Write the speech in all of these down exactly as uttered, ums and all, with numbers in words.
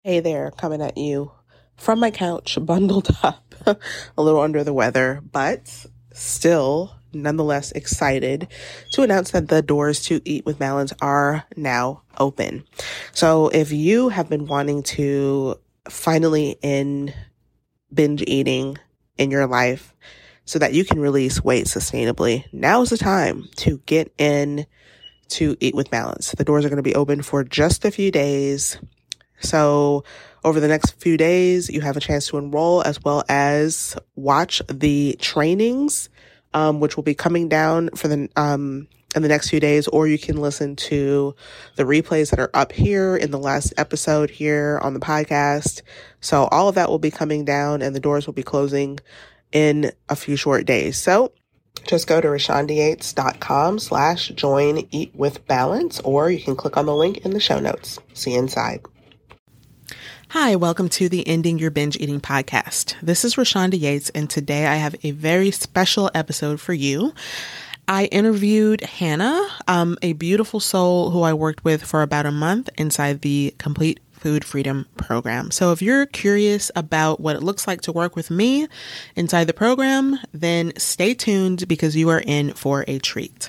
Hey there, coming at you from my couch, bundled up, a little under the weather, but still nonetheless excited to announce that the doors to Eat with Balance are now open. So if you have been wanting to finally end binge eating in your life so that you can release weight sustainably, now is the time to get in to Eat with Balance. The doors are going to be open for just a few days. So over the next few days, you have a chance to enroll as well as watch the trainings, um, which will be coming down for the, um, in the next few days, or you can listen to the replays that are up here in the last episode here on the podcast. So all of that will be coming down and the doors will be closing in a few short days. So just go to rashondayates.com slash join Eat with Balance, or you can click on the link in the show notes. See you inside. Hi, welcome to the Ending Your Binge Eating podcast. This is Rashonda Yates, and today I have a very special episode for you. I interviewed Hannah, um, a beautiful soul who I worked with for about a month inside the Complete Food Freedom program. So if you're curious about what it looks like to work with me inside the program, then stay tuned because you are in for a treat.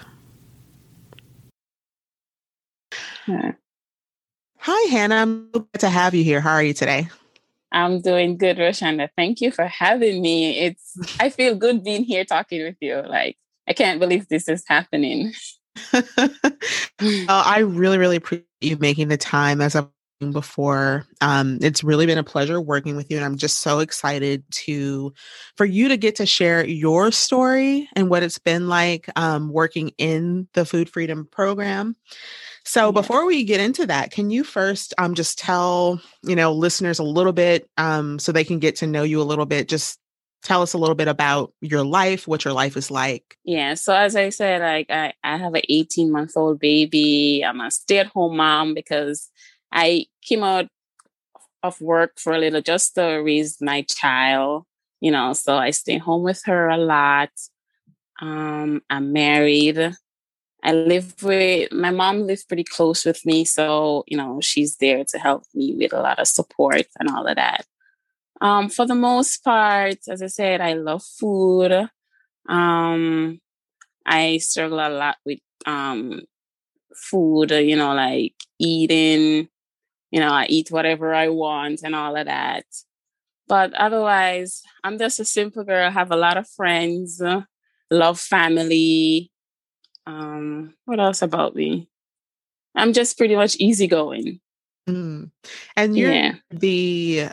Hmm. Hi, Hannah. I'm so glad to have you here. How are you today? I'm doing good, Roshanda. Thank you for having me. It's I feel good being here talking with you. Like, I can't believe this is happening. uh, I really, really appreciate you making the time as I've been before. Um, it's really been a pleasure working with you, and I'm just so excited to for you to get to share your story and what it's been like um, working in the Food Freedom program. So Yeah. before we get into that, can you first um, just tell, you know, listeners a little bit um, so they can get to know you a little bit? Just tell us a little bit about your life, what your life is like. Yeah. So as I said, like I, I have an eighteen month old baby. I'm a stay at home mom because I came out of work for a little just to raise my child, you know, so I stay home with her a lot. Um, I'm married. I live with, my mom lives pretty close with me. So, you know, she's there to help me with a lot of support and all of that. Um, for the most part, as I said, I love food. Um, I struggle a lot with um, food, you know, like eating, you know, I eat whatever I want and all of that. But otherwise, I'm just a simple girl, have a lot of friends, love family. Um, what else about me? I'm just pretty much easygoing. Mm. And you're Yeah. the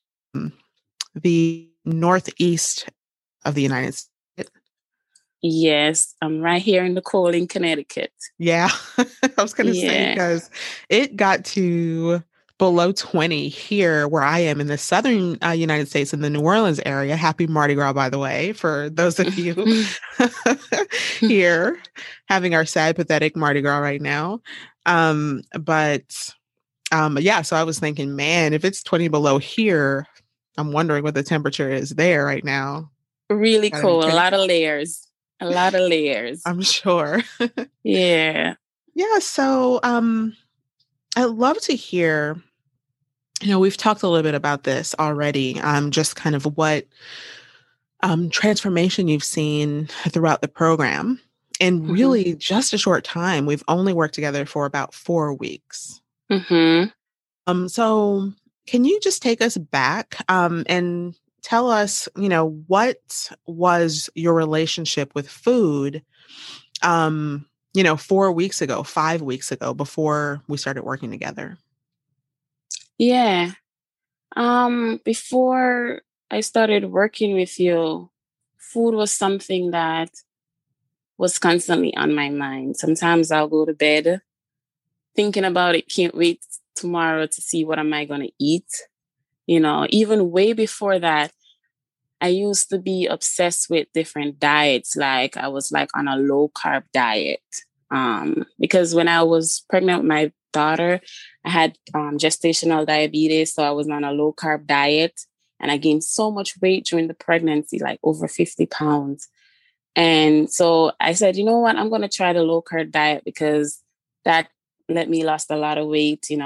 the northeast of the United States. Yes, I'm right here in the cold in Connecticut. Yeah, I was going to Yeah. say because it got to below twenty here where I am in the southern uh, United States in the New Orleans area. Happy Mardi Gras, by the way, for those of you here having our sad, pathetic Mardi Gras right now. Um, but um, yeah, so I was thinking, man, if it's twenty below here, I'm wondering what the temperature is there right now. Really Gotta be cool. A pretty lot of cold. layers. A lot of layers. I'm sure. Yeah. Yeah, so um I'd love to hear, you know, we've talked a little bit about this already, um, just kind of what um, transformation you've seen throughout the program. And really, mm-hmm. just a short time. We've only worked together for about four weeks. Mm-hmm. Um, so can you just take us back um, and tell us, you know, what was your relationship with food, um, you know, four weeks ago, five weeks ago, before we started working together? Yeah. Um, before I started working with you, food was something that was constantly on my mind. Sometimes I'll go to bed thinking about it, can't wait tomorrow to see what am I going to eat. You know, even way before that, I used to be obsessed with different diets. Like I was like on a low carb diet. Um, because when I was pregnant with my daughter, I had um, gestational diabetes. So I was on a low carb diet and I gained so much weight during the pregnancy, like over fifty pounds. And so I said, you know what, I'm going to try the low carb diet because that let me lost a lot of weight, you know.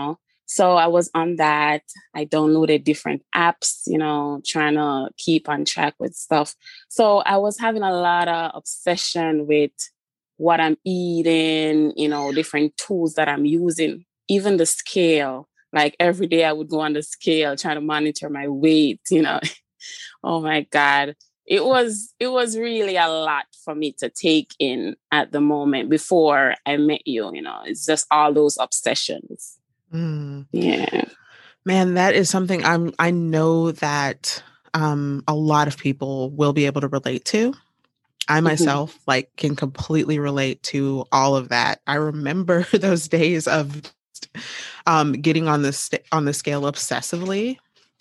So I was on that. I downloaded different apps, you know, trying to keep on track with stuff. So I was having a lot of obsession with what I'm eating, you know, different tools that I'm using, even the scale. Like every day I would go on the scale trying to monitor my weight, you know. Oh my God. It was it was really a lot for me to take in at the moment before I met you, you know. It's just all those obsessions. Mm. Yeah. Man, that is something I'm I know that um a lot of people will be able to relate to. I Mm-hmm. myself like can completely relate to all of that. I remember those days of um getting on the st- on the scale obsessively.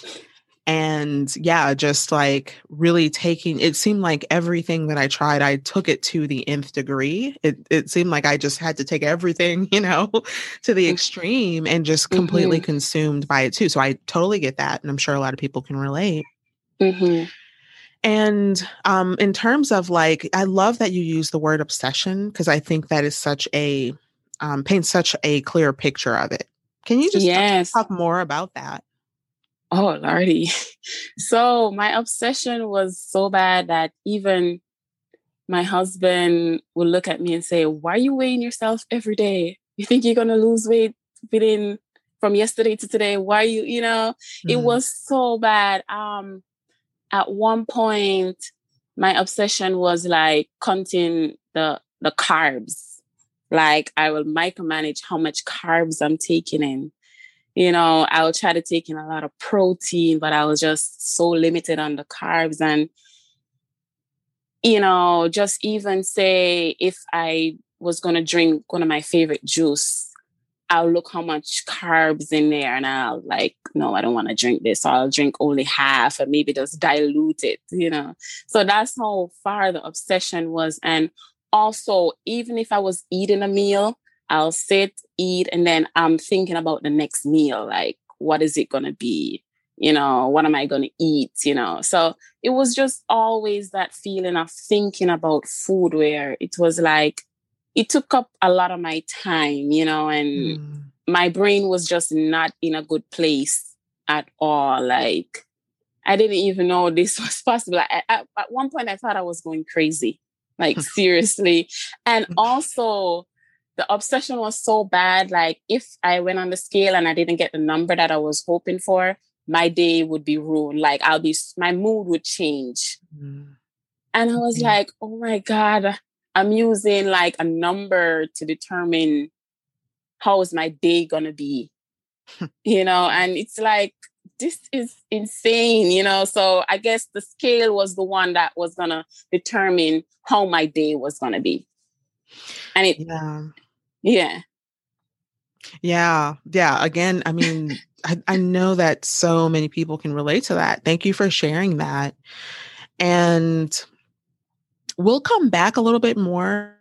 And yeah, just like really taking it seemed like everything that I tried, I took it to the nth degree. It it seemed like I just had to take everything, you know, to the extreme and just completely Mm-hmm. consumed by it too. So I totally get that. And I'm sure a lot of people can relate. Mm-hmm. And um, in terms of like, I love that you use the word obsession because I think that is such a um, paints such a clear picture of it. Can you just t- Yes. talk more about that? Oh, Lordy. So my obsession was so bad that even my husband would look at me and say, "Why are you weighing yourself every day? You think you're going to lose weight within from yesterday to today? Why you, you know, it Mm. was so bad. Um, at one point, my obsession was like counting the the carbs. Like I will micromanage how much carbs I'm taking in. You know, I will try to take in a lot of protein, but I was just so limited on the carbs. And, you know, just even say if I was going to drink one of my favorite juice, I'll look how much carbs in there and I'll like, no, I don't want to drink this. So I'll drink only half or maybe just dilute it, you know. So that's how far the obsession was. And also, even if I was eating a meal, I'll sit, eat, and then I'm thinking about the next meal. Like, what is it going to be? You know, what am I going to eat? You know, so it was just always that feeling of thinking about food where it was like, it took up a lot of my time, you know, and Mm. my brain was just not in a good place at all. Like, I didn't even know this was possible. I, I, at one point, I thought I was going crazy, like, seriously. And also, the obsession was so bad. Like, if I went on the scale and I didn't get the number that I was hoping for, my day would be ruined. Like, I'll be, my mood would change. Mm. And I was Mm. like, oh my God, I'm using like a number to determine how is my day going to be, you know? And it's like, this is insane, you know? So I guess the scale was the one that was going to determine how my day was going to be. And it, Yeah. yeah. Yeah. Yeah. Again, I mean, I, I know that so many people can relate to that. Thank you for sharing that. And we'll come back a little bit more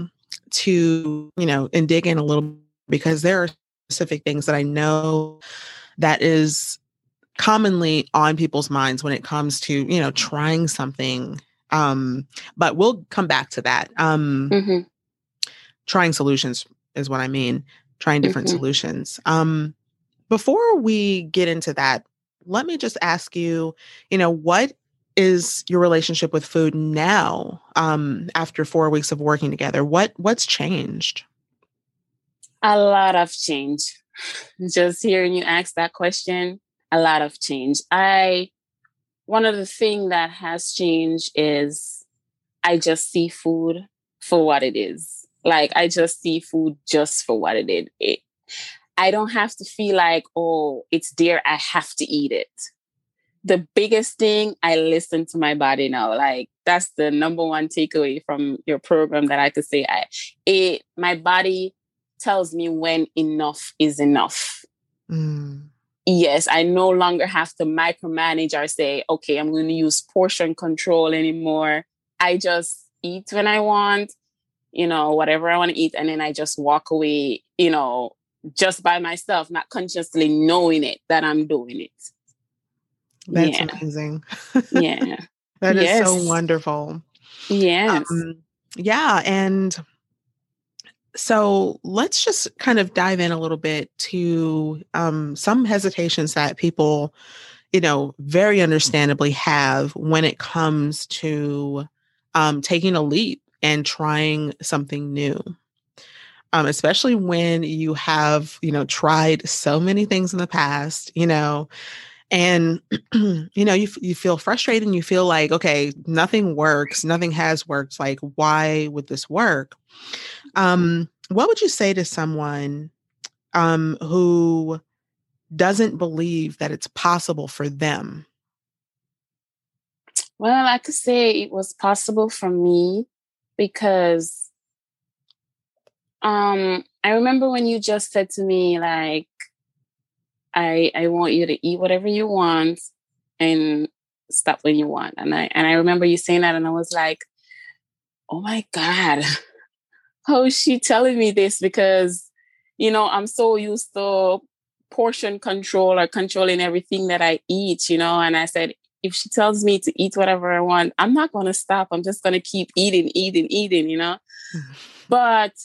to, you know, and dig in a little because there are specific things that I know that is commonly on people's minds when it comes to, you know, trying something. Um, but we'll come back to that. Um, Mm-hmm. Trying solutions is what I mean, trying different Mm-hmm. solutions. Um, before we get into that, let me just ask you, you know, what is your relationship with food now, um, after four weeks of working together? What what's changed? A lot of change. Just hearing you ask that question, a lot of change. I, one of the things that has changed is I just see food for what it is. Like I just see food just for what it is. It, I don't have to feel like, oh, it's there, I have to eat it. The biggest thing, I listen to my body now. Like that's the number one takeaway from your program that I could say. I it my body tells me when enough is enough. Mm. Yes, I no longer have to micromanage or say, okay, I'm going to use portion control anymore. I just eat when I want, you know, whatever I want to eat. And then I just walk away, you know, just by myself, not consciously knowing it that I'm doing it. That's Yeah. amazing. Yeah. That is so Yes. wonderful. Yes. Um, yeah, and So let's just kind of dive in a little bit to um, some hesitations that people, you know, very understandably have when it comes to um, taking a leap and trying something new. Um, especially when you have, you know, tried so many things in the past, you know, and you know, you f- you feel frustrated and you feel like, okay, nothing works, nothing has worked. Like, why would this work? Um, what would you say to someone um, who doesn't believe that it's possible for them? Well, I could say it was possible for me because um I remember when you just said to me like I I want you to eat whatever you want and stop when you want. And I and I remember you saying that and I was like, "Oh my God. How is she telling me this?" Because you know, I'm so used to portion control or controlling everything that I eat, you know, and I said if she tells me to eat whatever I want, I'm not going to stop. I'm just going to keep eating, eating, eating, you know. But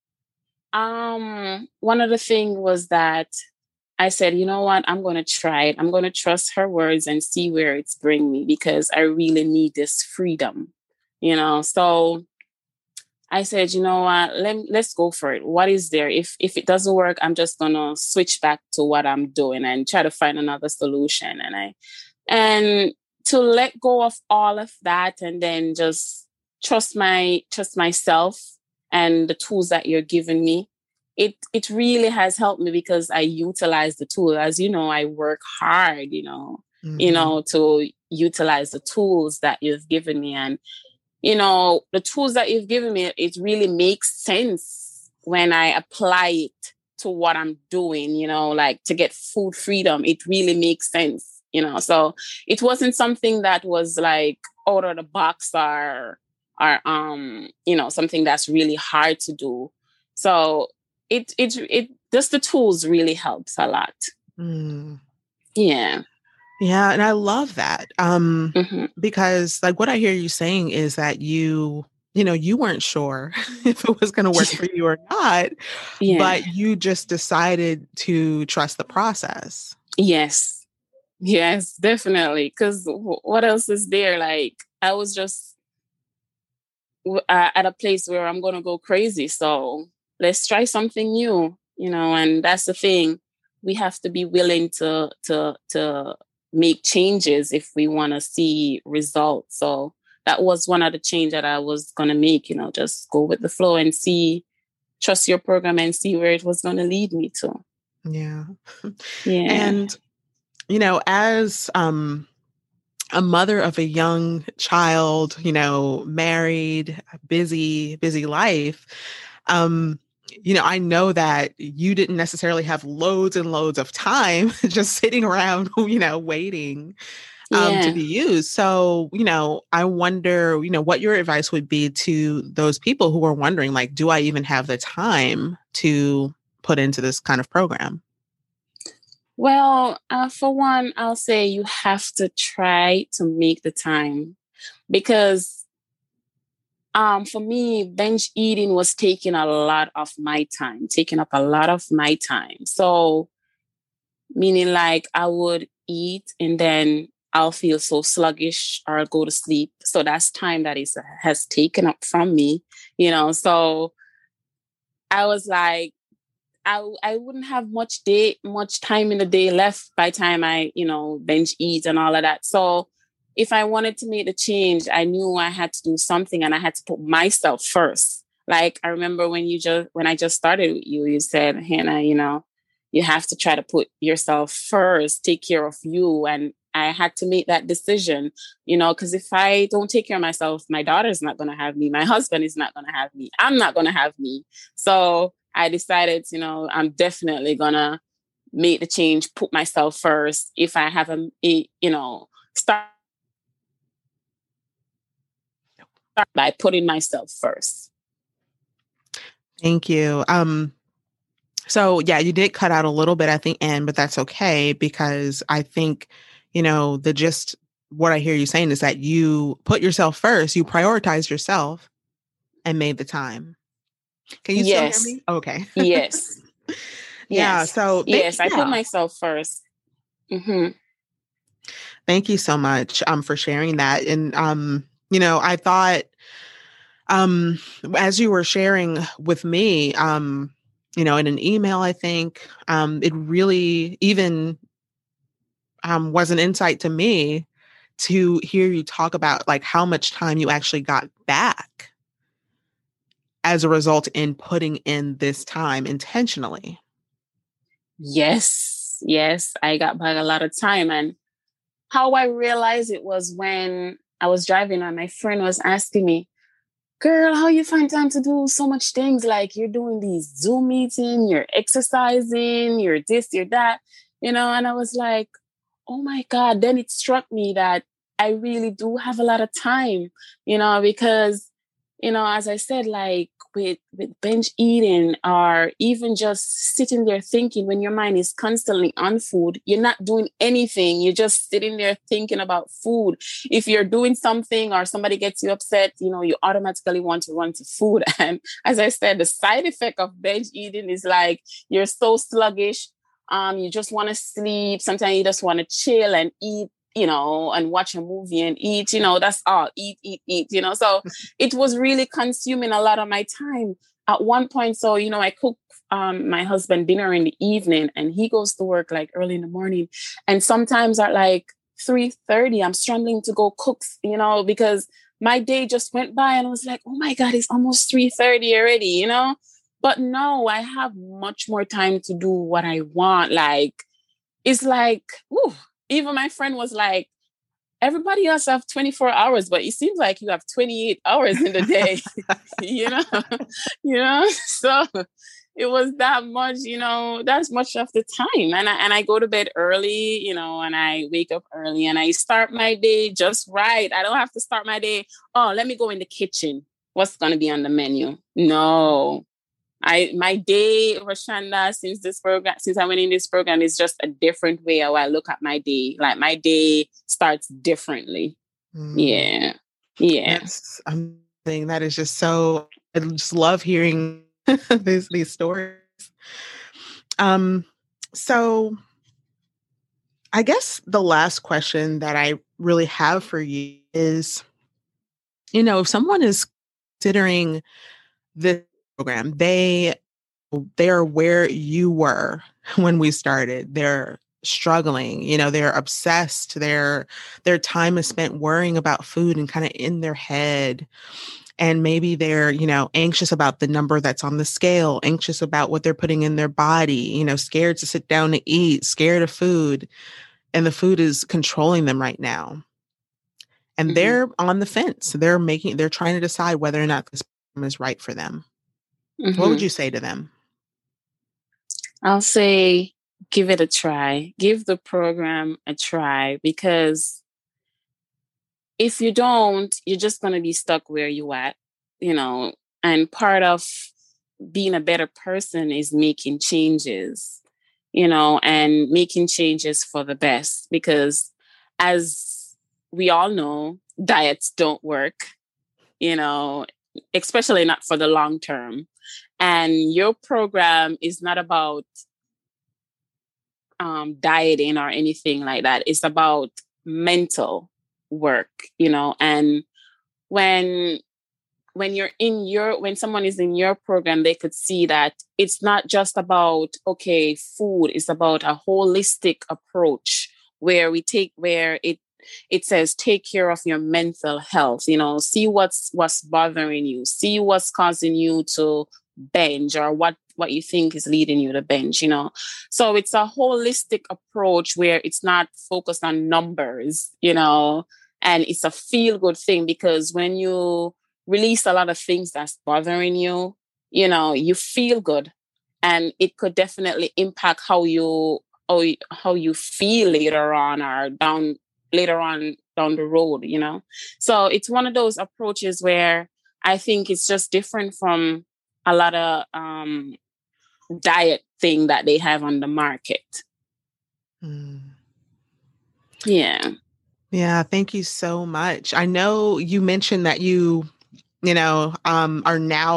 um one of the things was that I said, you know what? I'm going to try it. I'm going to trust her words and see where it's bring me because I really need this freedom, you know? So I said, you know what? Let, let's go for it. What is there? If, if it doesn't work, I'm just going to switch back to what I'm doing and try to find another solution. And I, and to let go of all of that and then just trust my, trust myself and the tools that you're giving me, it it really has helped me because I utilize the tool. As you know, I work hard, you know, you Mm-hmm. know, to utilize the tools that you've given me. And, you know, the tools that you've given me, it really makes sense when I apply it to what I'm doing, you know, like to get food freedom. It really makes sense, you know. So it wasn't something that was like out of the box or or um, you know, something that's really hard to do. So it it it just the tools really helps a lot. Mm. Yeah. Yeah, and I love that. Um, Hmm. because like what I hear you saying is that you, you know, you weren't sure if it was going to work for you or not, Yeah. but you just decided to trust the process. Yes. Yes, definitely. Because w- what else is there? Like I was just w- uh, at a place where I'm gonna go crazy. So let's try something new, you know. And that's the thing. We have to be willing to to to make changes if we want to see results. So that was one of the change that I was gonna make. You know, just go with the flow and see, trust your program and see where it was gonna lead me to. Yeah. Yeah. And, you know, as um a mother of a young child, you know, married, a busy, busy life, um, you know, I know that you didn't necessarily have loads and loads of time just sitting around, you know, waiting um, to Yeah. be used. So, you know, I wonder, you know, what your advice would be to those people who are wondering, like, do I even have the time to put into this kind of program? Well, uh, for one, I'll say you have to try to make the time because um, for me, bench eating was taking a lot of my time, taking up a lot of my time. So, meaning like I would eat and then I'll feel so sluggish or I'll go to sleep. So that's time that is has taken up from me, you know. So I was like, I I wouldn't have much day much time in the day left by the time I, you know, bench eat and all of that. So if I wanted to make the change, I knew I had to do something and I had to put myself first. Like I remember when you just when I just started with you, you said, Hannah, you know, you have to try to put yourself first, take care of you. And I had to make that decision, you know, because if I don't take care of myself, my daughter's not going to have me. My husband is not going to have me. I'm not going to have me. So I decided, you know, I'm definitely gonna make the change, put myself first. If I have a, a you know, start, start by putting myself first. Thank you. Um, so yeah, you did cut out a little bit at the end, but that's okay because I think, you know, the gist, what I hear you saying is that you put yourself first, you prioritize yourself and made the time. Can you still hear Yes. me? Okay. Yes. Yeah. Yes. So thank Yes. you. I put Yeah. myself first. Mm-hmm. Thank you so much um, for sharing that. And, um, you know, I thought um, as you were sharing with me, um, you know, in an email, I think um, it really even um, was an insight to me to hear you talk about like how much time you actually got back as a result in putting in this time intentionally. Yes. Yes. I got back a lot of time. And how I realized it was when I was driving and my friend was asking me, girl, how you find time to do so much things? Like you're doing these Zoom meetings, you're exercising, you're this, you're that, you know? And I was like, oh my God. Then it struck me that I really do have a lot of time, you know, because, you know, as I said, like with, with binge eating or even just sitting there thinking when your mind is constantly on food, you're not doing anything. You're just sitting there thinking about food. If you're doing something or somebody gets you upset, you know, you automatically want to run to food. And as I said, the side effect of binge eating is like you're so sluggish. Um, you just want to sleep. Sometimes you just want to chill and eat, you know, and watch a movie and eat, you know, that's all. Eat, eat, eat, you know. So it was really consuming a lot of my time at one point. So, you know, I cook um, my husband dinner in the evening and he goes to work like early in the morning. And sometimes at like three thirty, I'm struggling to go cook, you know, because my day just went by and I was like, oh my God, it's almost three thirty already, you know? But no, I have much more time to do what I want. Like, it's like, whew, even my friend was like, everybody else have twenty-four hours, but it seems like you have twenty-eight hours in the day, you know, you know, so it was that much, you know, that's much of the time. And I, and I go to bed early, you know, and I wake up early and I start my day just right. I don't have to start my day. Oh, let me go in the kitchen. What's going to be on the menu? No, I my day, Rashanda, since this program, since I went in this program, is just a different way how I look at my day. Like my day starts differently. Mm, Yeah, yeah. that's amazing. That is just so. I just love hearing these these stories. Um, so I guess the last question that I really have for you is, you know, if someone is considering this program, they they're where you were when we started. They're struggling, you know, they're obsessed. Their their time is spent worrying about food and kind of in their head. And maybe they're, you know, anxious about the number that's on the scale, anxious about what they're putting in their body, you know, scared to sit down to eat, scared of food. And the food is controlling them right now. And Mm-hmm. they're on the fence. They're making, they're trying to decide whether or not this program is right for them. What would Mm-hmm. you say to them? I'll say give it a try. Give the program a try because if you don't, you're just going to be stuck where you at, you know, and part of being a better person is making changes, you know, and making changes for the best because as we all know, diets don't work, you know, especially not for the long term. And your program is not about um, dieting or anything like that. It's about mental work, you know, and when when you're in your when someone is in your program, they could see that it's not just about okay food, it's about a holistic approach where we take where it it says take care of your mental health, you know, see what's what's bothering you, see what's causing you to binge or what what you think is leading you to binge, you know. So it's a holistic approach where it's not focused on numbers, you know, and it's a feel good thing because when you release a lot of things that's bothering you, you know, you feel good. And it could definitely impact how you how, you- how you feel later on or down later on down the road, you know. So it's one of those approaches where I think it's just different from a lot of um, diet thing that they have on the market. Mm. Yeah. Yeah, thank you so much. I know you mentioned that you, you know, um, are now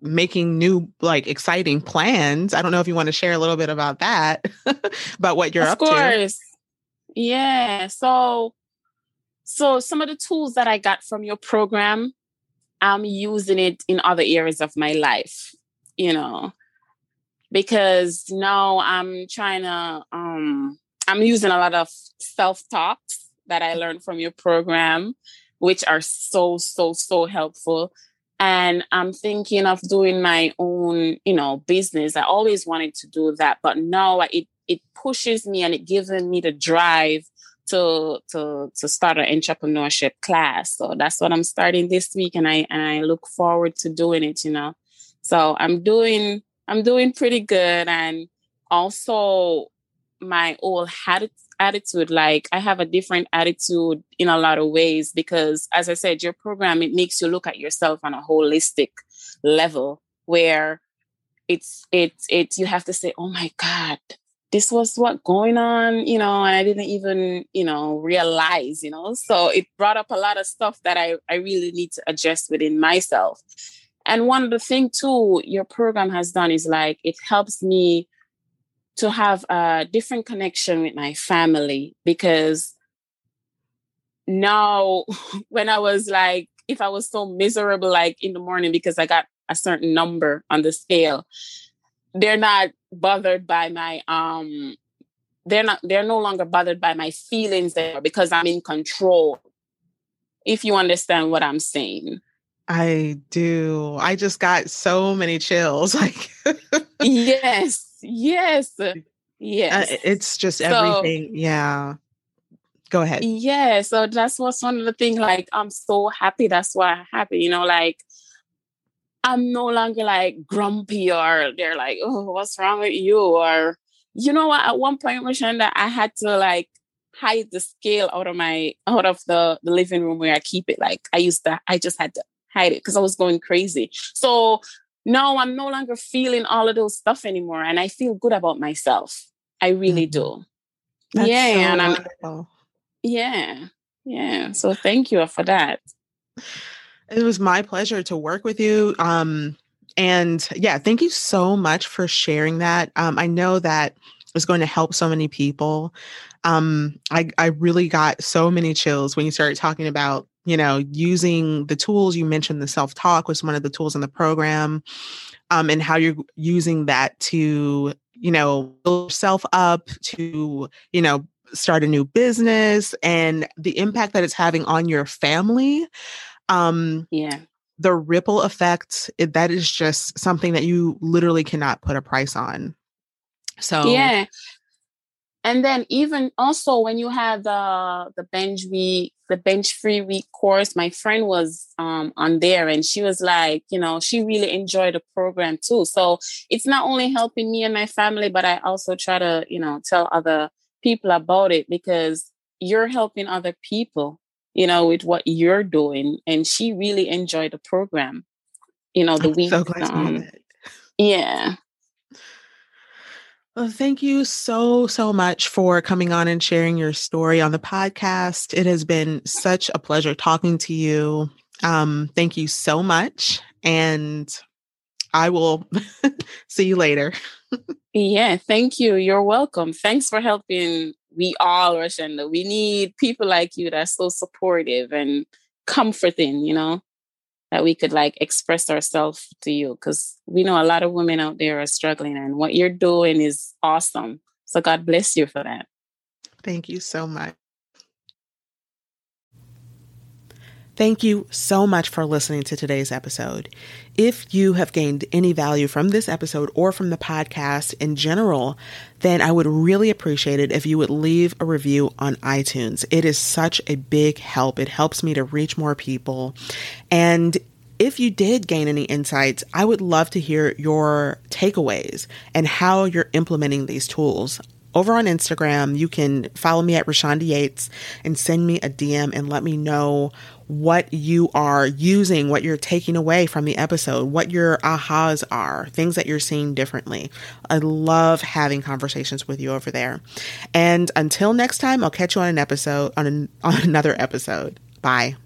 making new, like, exciting plans. I don't know if you want to share a little bit about that, about what you're Of up to. Of course. Yeah. So, so some of the tools that I got from your program, I'm using it in other areas of my life, you know, because now I'm trying to, um, I'm using a lot of self-talks that I learned from your program, which are so, so, so helpful. And I'm thinking of doing my own, you know, business. I always wanted to do that, but now it it pushes me and it gives me the drive to to to start an entrepreneurship class. So that's what I'm starting this week, and I and I look forward to doing it. You know, so I'm doing I'm doing pretty good, and also my whole habit. attitude, like I have a different attitude in a lot of ways, because as I said, your program, it makes you look at yourself on a holistic level where it's it's it's you have to say, oh my God, this was what going on, you know, and I didn't even, you know, realize, you know. So it brought up a lot of stuff that I, I really need to adjust within myself. And one of the things too your program has done is like it helps me to have a different connection with my family, because now when I was like, if I was so miserable, like in the morning, because I got a certain number on the scale, they're not bothered by my, um, they're not, they're no longer bothered by my feelings there, because I'm in control. If you understand what I'm saying. I do. I just got so many chills. Like, yes. Yes. Yes. Uh, it's just everything. So, yeah. Go ahead. Yeah. So that's what's one of the things, like, I'm so happy. That's why I'm happy, you know, like I'm no longer like grumpy, or they're like, oh, what's wrong with you? Or, you know what, at one point, Rashonda, I had to like hide the scale out of my, out of the, the living room where I keep it. Like I used to, I just had to hide it because I was going crazy. So no, I'm no longer feeling all of those stuff anymore. And I feel good about myself. I really mm-hmm. do. That's yeah. So and wonderful. Yeah. Yeah. So thank you for that. It was my pleasure to work with you. Um, and yeah, thank you so much for sharing that. Um, I know that it's going to help so many people. Um, I, I really got so many chills when you started talking about, you know, using the tools. You mentioned the self-talk was one of the tools in the program, um, and how you're using that to, you know, build yourself up, to, you know, start a new business, and the impact that it's having on your family. Um, yeah. The ripple effect, it, that is just something that you literally cannot put a price on. So, yeah. And then even also when you had the the bench week, the bench free week course, my friend was um, on there, and she was like, you know, she really enjoyed the program too. So it's not only helping me and my family, but I also try to, you know, tell other people about it, because you're helping other people, you know, with what you're doing. And she really enjoyed the program, you know, the I'm week. So glad to hear that. Yeah. Well, thank you so, so much for coming on and sharing your story on the podcast. It has been such a pleasure talking to you. Um, thank you so much. And I will see you later. Yeah, thank you. You're welcome. Thanks for helping. We all, Rashonda, we need people like you that's so supportive and comforting, you know, that we could like express ourselves to you, because we know a lot of women out there are struggling, and what you're doing is awesome. So God bless you for that. Thank you so much. Thank you so much for listening to today's episode. If you have gained any value from this episode or from the podcast in general, then I would really appreciate it if you would leave a review on iTunes. It is such a big help. It helps me to reach more people. And if you did gain any insights, I would love to hear your takeaways and how you're implementing these tools. Over on Instagram, you can follow me at Rashonda Yates and send me a D M and let me know what you are using, what you're taking away from the episode, what your ahas are, things that you're seeing differently. I love having conversations with you over there. And until next time, I'll catch you on an episode, on, an, on another episode. Bye.